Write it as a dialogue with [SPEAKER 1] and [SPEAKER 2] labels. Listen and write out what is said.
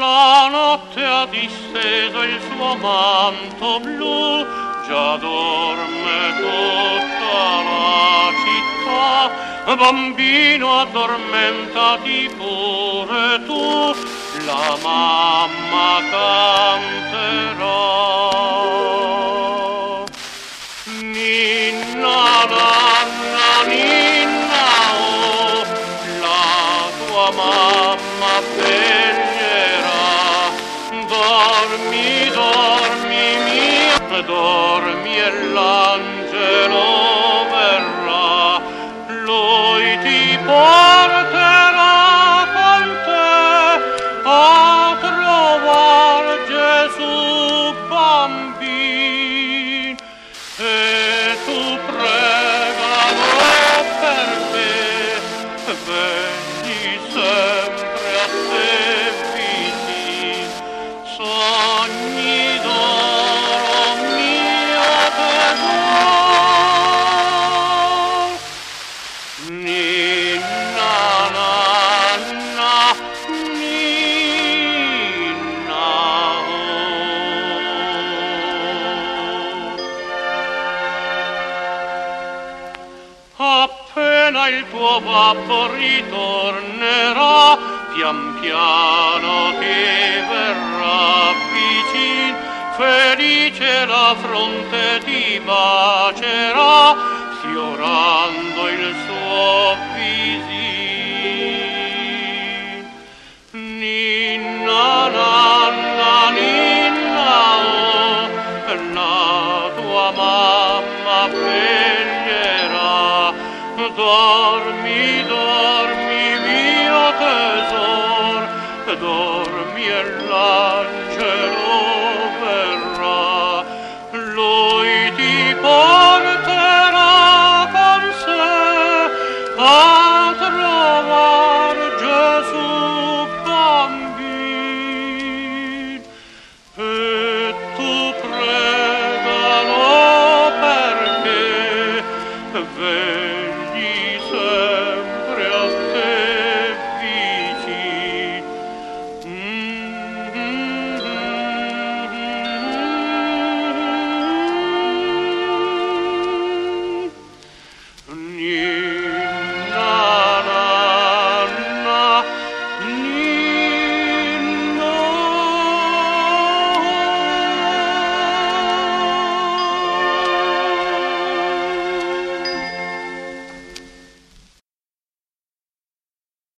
[SPEAKER 1] La notte ha disteso il suo manto blu, già dorme tutta la città. Bambino, addormentati pure tu, la mamma canterà. Ninna, nanna, ninna, oh, la tua mamma veglierà. Dormi, dormi, mia, dormi e l'angelo verrà. Lui ti porterà con te a trovar Gesù bambin. E tu pregalo per me, vegli sempre a te vicin. Sogni d'oro mio tesor, ninna, nanna, ninna, oh. Appena il tuo babbo ritornerà, pian piano ti verrà vicin, felice la fronte ti bacerà, sfiorando il suo visin. Ninna, nanna, ninna, oh, la tua mamma veglierà. Dormi, dormi, mio tesor, dormi e l'angelo